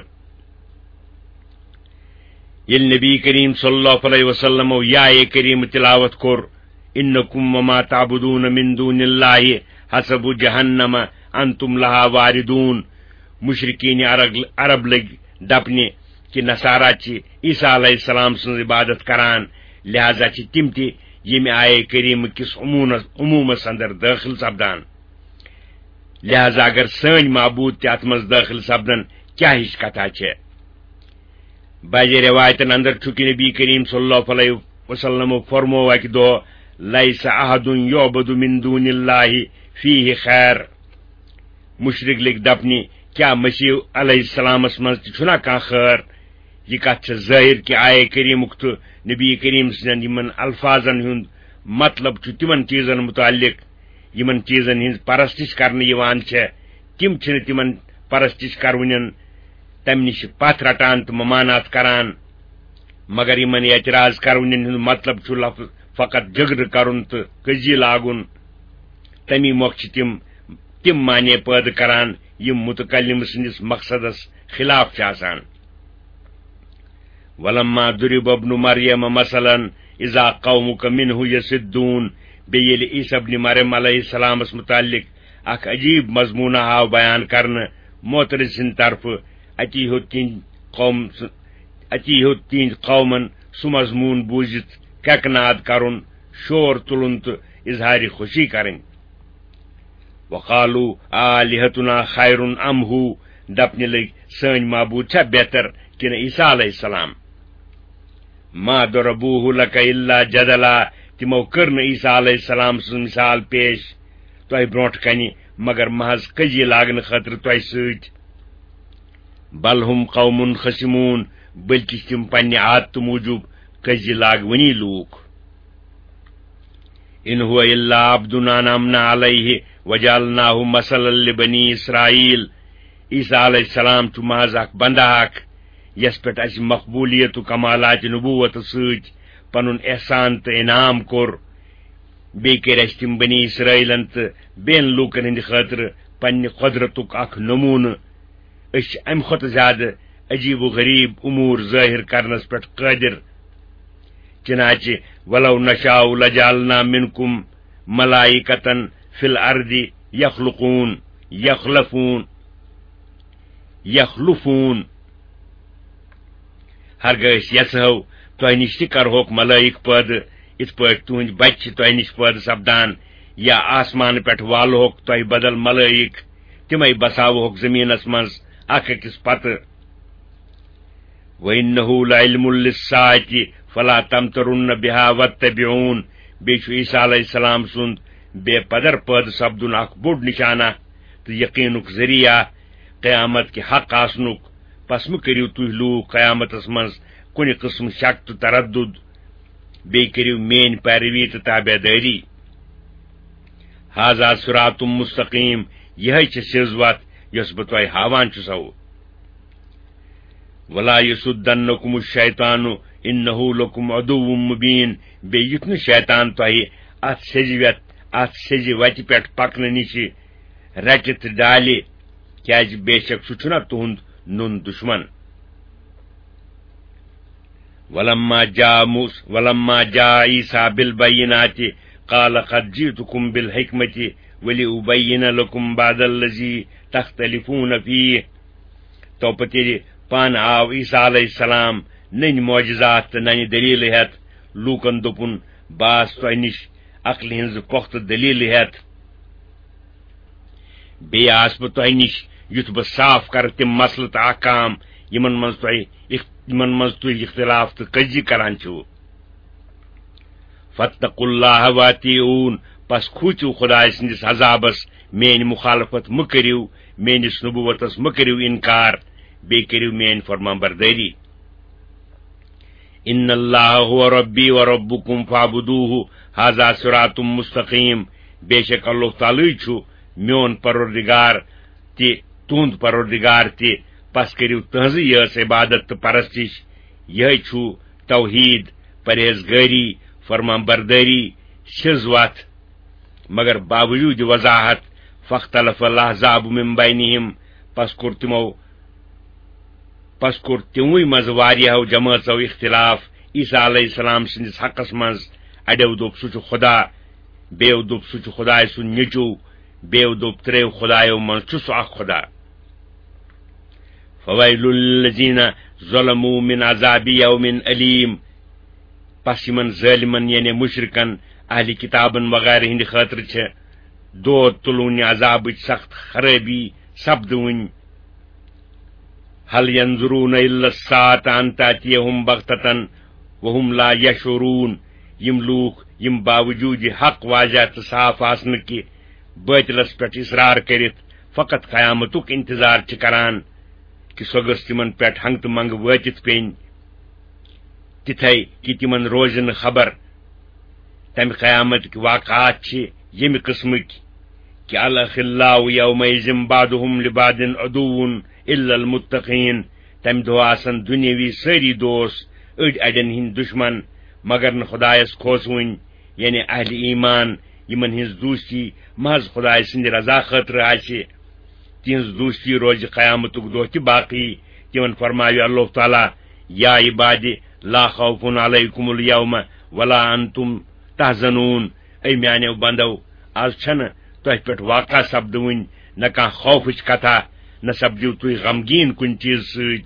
ییٚلہِ نبی کریم صلی اللہ علیہ وسلمو یائے کریم تلاوت کوٚر، انکم وما تعبدون من دون اللہ حسب جہنم انتم لہا واردون، مشرکین عرب لٔگۍ دپنہِ کہ نصارہ چھِ عیسیٰ علیہ السلام سٕنٛز عبادت کران، لہذا چھِ تِم تہِ ییٚمہِ آیے کریم کِس عموٗمس اندر دٲخل سپدان، لہذا اگر سٲنۍ معبوٗد تہِ اتھ منٛز دٲخل سپدن کیٛاہ ہِش کتھا چھےٚ؟ بعض روایتن اندر چھُ کہ نبی کریم صلی اللہ علیہ وسلم فرمو اکہِ دۄہ، لیس احد یعبد من دون اللہ فیہ خیر، مشرق لٔگۍ دپنہِ کیٛاہ مسیح علیہ السلامس منٛز تہِ چھُنا کانٛہہ خیر؟ یہ کتھ چھےٚ ظٲہر کہ آیے کریمُک تہٕ نبی کریم سٕنٛدٮ۪ن یِمن الفاظن ہُنٛد مطلب چھُ تِمن چیٖزن متعلق یِمن چیٖزن ہٕنٛز پرستش کرنہٕ یِوان چھےٚ، تِم چھِنہٕ تِمن پرستش کرونٮ۪ن تمہِ نِش پتھ رٹان تہٕ ممانات کران، مگر یِمن اعتراض کرونٮ۪ن ہُنٛد مطلب چھُ فقط جھگڑٕ کرُن تہٕ کٔزی لاگُن، تمی مۄکھ چھِ تِم تم معنی پٲدٕ کران یم متکلم سندس مقصدس خلاف چھ آسان. ولما ضرب ابن مریم مثلا اذا قومك منه يصدون. بیل عیسی ابن مریم علیہ السلام متعلق اخ عجیب مضمون آو بیان کرنے معترض سند طرف. اتی ہو تین قومن سہ مضمون بوزت ککناد کرن، شور تلن تو اظہار خوشی کریں. وقالوا آلہتنا خیر ام ہو. دپنے لگ سن معبود چھا بہتر کن عیسیٰ علیہ السلام. ما ضربوه لك الا جدلا. تمو کرن عیسیٰ علیہ السلام سن مثال پیش تہ برونٹ کنی مگر محض کجی لاگن خاطر تہ ست. بل هم قوم خصمون. بلکہ تم پنہ عادت موجوب کجی لاگ ونی لوک. ان هو الا عبد انعمنا علیہ وجعلناه مثلا لبنی اسرائیل. عیسیٰ علیہ السلام چھ محض اخ بندہ اخ یس پہ اس مقبولیت و کمالات نبوت ست پنن احسان تو انعام کور. بی کر اس تم بنی اسرائیلن تو بین لوکن ہند خاطر پنہ قدرتک اخ نمونہ. اس ام کھت زیادہ عجیب و غریب امور ظاہر کرنس پہ قادر. چنانچہ ولو نشاء لجعلنا منکم ملائکۃ فی الارض یخلفون. ہرگاہ یژھو تہ نش تہ کرہوک ملائک پٲدٕ ات پٲٹھۍ تہند بچہ تہ نش پٲدٕ سپدان، یا آسمان پہ والہوک تہ بدل ملائک تمے بساوہوک زمینس منز اکھ أکِس پتہ. وَإِنَّهُ لَعِلْمٌ لِلسَّاعَةِ فَلَا تَمْتَرُنَّ بِهَا وَاتَّبِعُونَ. بیٚیہِ چھُ عیسیٰ علیہ السلام سُنٛد بے پدر پٲدٕ سپدُن اکھ بوٚڑ نشانہ تہٕ یقینُک ذریعہ قیامت کہ حق آسنُک. پس مہ کٔرِو تُہۍ لوٗکھ قیامتس منٛز کُنہِ قٕسمہٕ شک تہٕ تردُد. بیٚیہِ کٔرِو میٛٲنۍ پیروی تہٕ تابعدٲری. ہاذا صراط مستقیم. یہے چھِ سیٚز وتھ یۄس بہٕ تۄہہِ ہاوان چھُسو. ولا یصدنکم الشیطان انہ لکم عدو مبین. بیٚیہِ یُتھ نہٕ شیطان تۄہہِ اتھ سیٚزِ وتہِ پٮ۪ٹھ پکنہٕ نِش رٹہِ تہٕ ڈالہِ، کیازِ بے شک سُہ چھُنا تُہُنٛد نُن دشمن. ولما جاء عیسیٰ بالبینات قال قد جئتکم بالحکمۃ ولأبین لکم بعض الذی تختلفون فیہ. تو پتہ پان آو عیسیٰ علیہ السلام نن معجزات تو نن دلیل ہیت. لوکن دوپن باس تہ نش عقل ہنز پختہ دلیل ہیت. بی آس بہ تہ نش یُتھ بہ صاف کر تم مسلہ تو احکام یمن مز تھی اختلاف تو کجی کران چھو. فاتقوا اللہ واطیعون. پس کھوچو خدائے سندس عذابس. میری مخالفت مہ کریو، میانس نبوتس مہ کریو انکار، بی کریو میری فرمان برداری. ان اللہ هو ربی و ربکم فاعبدوہ ھذا صراط مستقیم. بے شک اللہ تعالی چھُ میون پروردگار تہ تہند پروردگار تہ، پس کریو تہذ یس عبادت تو پرستش. یہ چھُ توحید، پرہیزگاری، فرمان برداری سیٚز وتھ. مگر باوجود وضاحت فاختلف الاحزاب من بینہم. پس کور تموی مز واریاہو جماژو اختلاف عیسیٰ علیہ السلام سندس حقس مز. اڑیو دوپ سہ چھُ خدا، بیو دوپ سہ چھُ خدائے سُنٛد نیٚچوٗ، بیو دوپ تریو خدایو منٛز چھُ سُہ اکھ خدا. فویل للذین ظلموا من عذاب یوم علیم. پس یمن ظالمن یعنی مشرکن اہل کتابن وغیرہ ہند خاطر چھ دود تلون عذابچ سخت خرابی سپدوٕنۍ. هل ينظرون الا الساعة ان تأتيهم بغتة وهم لا يشعرون. یم لوک یم باوجود حق واضح تو صاف آسن کہ باطلس پہ اصرار کرت فقط قیامتک انتظار چھ کران کہ سو گژھ تمن پہ ہنگ تو منگ واتت پین. تتھے کہ تمن روزن خبر تم قیامت کے واقعات چھ یم قسمک کہ الاخلاء یومئذ بعضهم لبعض عدو الا المتقین. تم دہ آسن دنیاوی ساری دوست، اڑ اڑین ہند دشمن مگر نہ خدایس کھوسون یعنی اہل ایمان یمن ہنز دوستی محض خدائے سند رضا خاطر آسہ تہذ دوستی روز قیامتک دہ تہ باقی تمن فرمایو اللہ تعالیٰ یا عباد لا خوف علیکم اليوم ولا انتم تحزنون اے میانو بندو آز چھن تہ پہ واقع سپدون نہ کھانا خوفچ کتھا نہ سپدو تھی غمگین کن چیز ست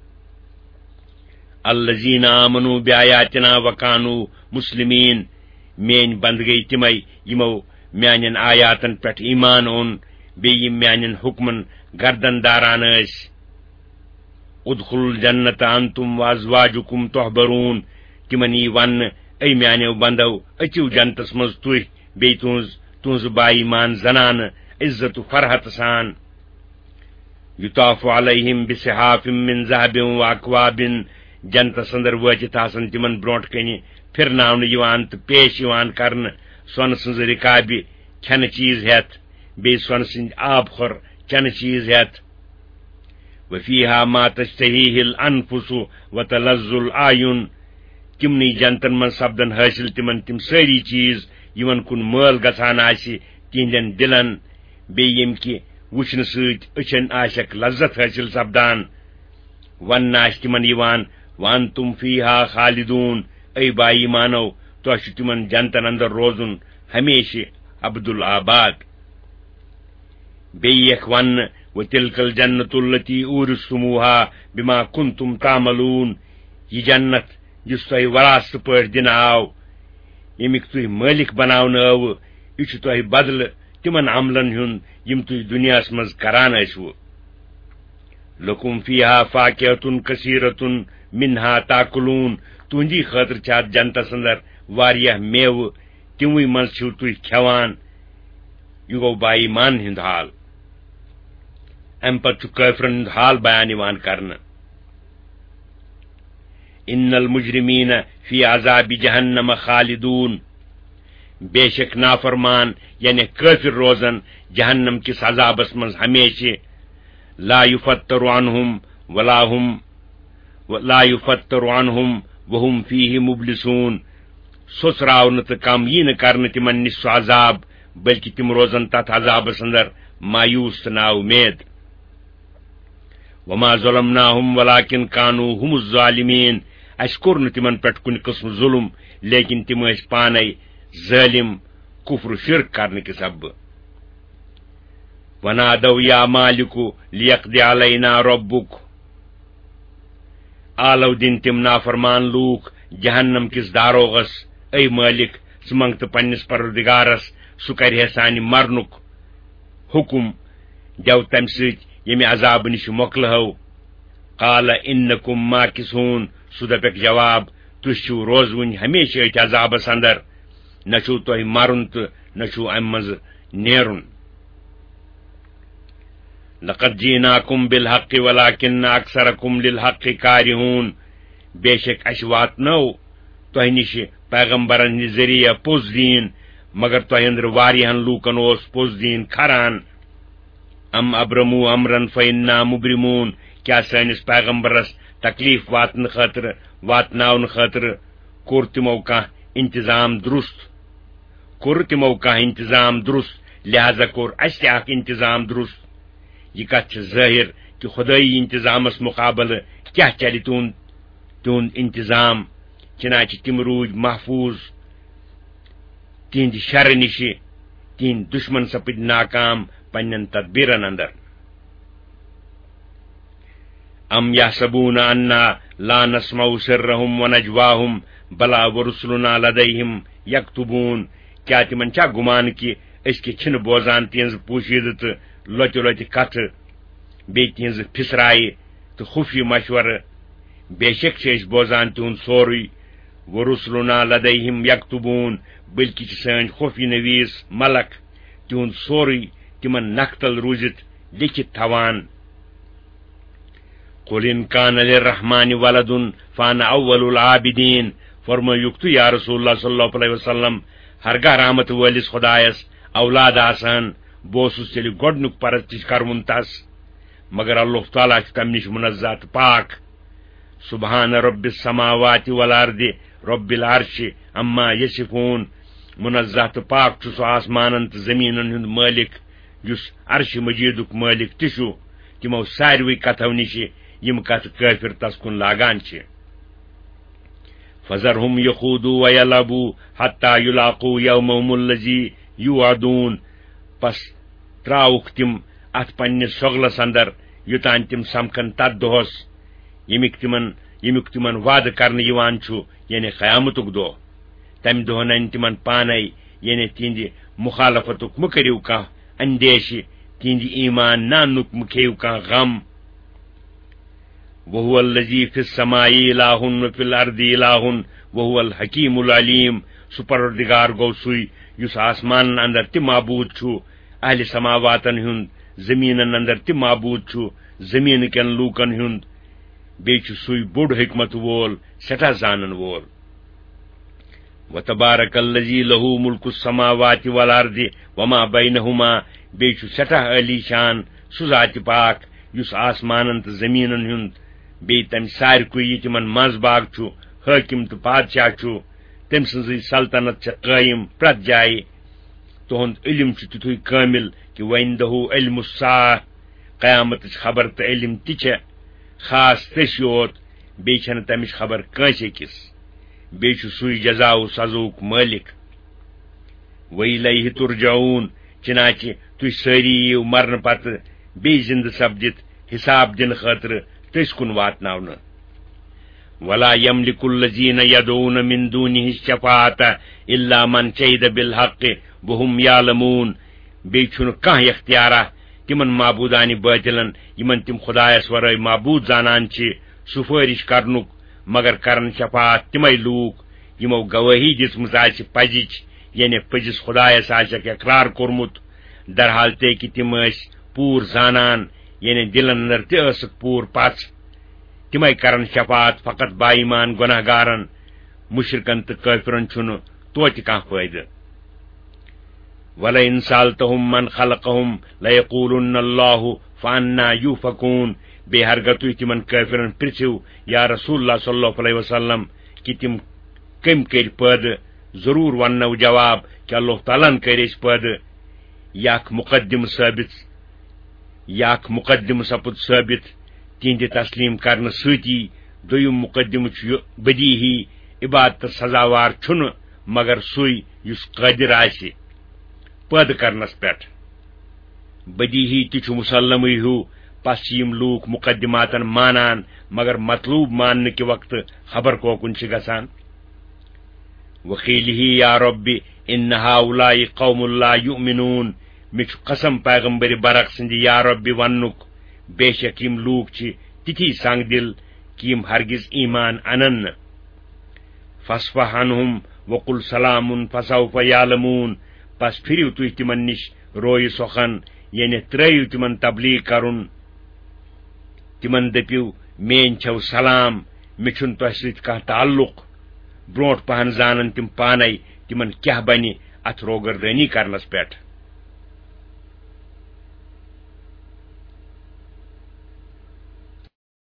الذین آمنوا بآیاتنا وکانوا مسلمین مین بند گئی تمے یمو میانن آیاتن پہ ایمان اون بیم میانن حکمن گردن داران اس ادخلوا الجنت انتم وازواجکم تحبرون تمن ای ون اے میانو بندو اچو جنتس مز تھی بی تہذ با ایمان زنان عزت و فرحت سان یطاف علیہم بصحاف من ذهب واکواب جنتس اندر وچت آسن تمن برونٹ کنہ پھرناون یوان تو پیش یوان کرن سون سنز رکابہ کھن چیز ہیت بی سون سند آب خور چن چیز ہیت وفیہا ما تشتہیہ الانفس وتلذ الاعین تمنی جنتن من سپدن حاصل تمن تم ساری چیز یمن کن مل گژھان آسہ تہندین دلن بی یم کہ وچھن ست اچھن آسک لذت حاصل سپدان ون آس تمن یوان وانتم فیہا خالدون اے با ایمانو تو تمن جنتن اندر روزن ہمیشہ عبدالآباد بیک ون وتلک الجنت التی اورثتموها بما کنتم تعملون یہ جنت جس تہ وراثت پہ دن آو یمیک تھی مالک بناون آو یہ تہ بدل تمن عملن ہند یم تھی دنیا مز کران ٲسوٕ لکم فیہا فاکہۃ کثیرۃ منہا تاکلون تہندی خاطر چھ جنتس اندر واریاہ میوٕ تموی مز چھو تھی کھیوان یہ گو با ایمان ہند حال ام پتہ کافرن ہند حال بیان یوان کرنا ان المجرمین فی عذاب جہنم خالدون بے شک نافرمان یعنی کافر روزن جہنم کس عذابس مز ہمیشہ لا یفتر عنہم وهم فیہ مبلسون سسراون تو کم یہ نہ کرنے تمن نش سہ عذاب بلکہ تم روزن تت عذابس اندر مایوس تو نا امید وما ظلمناہم ولکن کانوا هم الظالمین اس کور نہ تمن پہ کن قسم ظلم لیکن تم اس پانے ظالم کفر شرک کرنے کے سبب ونادوا یا مالک لیقضی علینا ربک آلو دن تم نافرمان لوک جہنم کس داروغس اے مالک ثہ منگت پنس پروردگارس سہ کرہ سانہ مرنک حکم جو تم ست یم عذاب نش مکلو قال انکم ماکثون سہ دپک جواب تھی چھو روزون ہمیشہ ات عذابس اندر نہ چھو تہ مرن تو نہ چھو ام مز نیرن لقد جئناکم بالحق ولکن اکثرکم للحق کارہون بے شک اس واتنو تہ نش پیغمبرن ہند ذریعہ پوز دین مگر تہ اندر واریہن لوکن اس پوز دین کھران ام ابرمو امرن فإنا مبرمون کیا سانس پیغمبرس تکلیف واتناون خاطر کور تمو کانٛہہ انتظام درست لہذا کور اس تہ اکھ انتظام درست یہ کت ظاہر کہ خدائی انتظامس مقابل کیا چلے تہد انتظام چنانچہ تم روز محفوظ تہند شر نش تہند دشمن سپد ناکام پنن تدبیرن اندر ام یحسبون انا لا نسمع سرهم ونجواهم بلا ورسلنا لدیہم یکتبون کیا تمن چا گمان کہ اس کے چھن بوزان تہذ پوشیدہ تو لوتہ لوتہ کتھ بی تہذ پھسرائی تو خفی مشورہ بے شک چھ بوزان تہد سوری ورسلنا لدیہم یکتبون بلکہ سن خفی نویس ملک تہد سوری تمن نقتل روزت لکھت تھوان قل ان کان للرحمن ولد فانا اول العابدین فرمایوک تو یا رسول اللہ صلی اللہ علیہ وسلم ہرگاہ رحمت والس خدایس اولاد آسان بوسس تیل گڈنک پرستش کرون تس مگر اللہ تعالیٰ تم نش منزہ پاک سبحان رب السماوات والارض رب العرش اما یصفون منزہ تو پاک چھ سو آسمانن تو زمینن ہند مالک یس عرش مجیدک مالک تہ تمو ساروی کتھو نش یم کت کافر تس کن لاگان چھ فذرهم یخوضوا ویلعبوا حتی یلاقوا یومهم الذی یوعدون پس تراوک تم ات پنس شغلس اندر یوتان تم سمکھن تت دہس یمیک تمن وعدہ کرنے یوان چھو یعنی قیامتک دہ تمہ دہ نن تمن پانے یعنی تہند مخالفتک مہ کریو کانٛہہ اندیشہ تہند ایمان نانک مہ کھیو کانٛہہ غم وهو الذی فی السماء الہ وفی الارض الہ وهو الحکیم العلیم سہ پروردگار گو سُے یس آسمانن اندر تہ معبود چھُ اہل سماواتن ہند زمینن اندر تہ معبود چھُ زمین کین لوکن ہند بیچ سُے بوڑ حکمت وول سٹھاہ زانن وول وتبارک الذی له ملک السماوات والارض وما بینہما بیچ سٹھاہ علی شان سہ ذات پاک یس آسمانن تو زمینن ہند بی تم سارکوی یہ تمن مز باغ چھُ حاکم تو بادشاہ چھُ تم سنزی سلطنت چھ قائم پرت جائے تہند علم چھ تیتھُے کامل کہ وَعِندَهُ علم الساعة قیامت خبر تو علم تہ چھ خاص تس یوت بی چھن تمچ خبر کانس أکس بی چھ سُے جزا و سزوک مالک وَإِلَيْهِ تُرْجَعُونَ چنانچہ تُہۍ سٲری یِیِو مرنہ پتہ بی زندہ سپدِتھ حساب دن خاطر تس کن واتناونہ ولا يملك الذين يدعون من دونه الشفاعة الا من شهد بالحق وهم يعلمون بی چھن کانٛہہ اختیارہ تمن معبودان باطلن یمن تم خدایس ورٲے معبود زانان چھ سفارش کرنک مگر کرن شفاعت تمے لوک یمو گواہی دژمٕژ آسہِ پزِچ یعنی پزِس خدایس آسیکھ اقرار کورمُت در حال تے کہ تم ٲسۍ پوٗر زانان یعنی دلن اندر تہ ٲسکھ پوٗر پژھ تمے کرن شفاعت فقط با ایمان گناہ گارن مشرکن تو کافرن چھُنہٕ توتہِ کانٛہہ فٲیدٕ وَلَئِن سَأَلْتَهُم مَّنْ خَلَقَهُمْ لَيَقُولُنَّ اللَّهُ فَأَنَّىٰ يُؤْفَكُونَ بے ہرگاہ تُہۍ تمن کافرن پرژھِو یا رسول اللہ صلی اللہ علیہ وسلم کہ تم کم کر پٲدٕ ضرور وننو جواب کہ اللہ تعالیٰ کر اس پٲدٕ یاکھ مقدم سپد ثابت تہندِ تسلیم کرنے سۭتی دوٚیِم مقدم چھُ بدیہی عبادت سزاوار چھُنہٕ مگر سُے یُس قٲدر آسہِ پٲدٕ کرنس پٮ۪ٹھ بدیہی تہِ چھُ مسلمٕے ہیوٗ پس چھِ یِم لوٗکھ مقدماتن مانان مگر مطلوب ماننہٕ کہِ وقتہٕ خبر کوکُن چھِ گژھان وقیلہ یا رب ان ہؤلاء قوم لا یؤمنون مےٚ چھُ قسم پیغمبر برق سٕنٛدِ یا رب وننُک بے شک یِم لوٗکھ چھِ تِتھی سنگ دل کہ یِم ہرگز ایمان انن نہٕ فاصفح عنہم وقل سلام فسوف یعلمون پس پھرِو تُہۍ تمن نش رویہِ سۄخن یعنی ترٲیِو تمن تبلیغ کرُن تمن دٔپِو میٲنۍ چھو سلام مےٚ چھُنہٕ تۄہہِ سۭتۍ کانٛہہ تعلق برونٛٹھ پہن زانن تم پانے تمن کیاہ بنہِ اتھ روگردٲنی کرنس پٮ۪ٹھ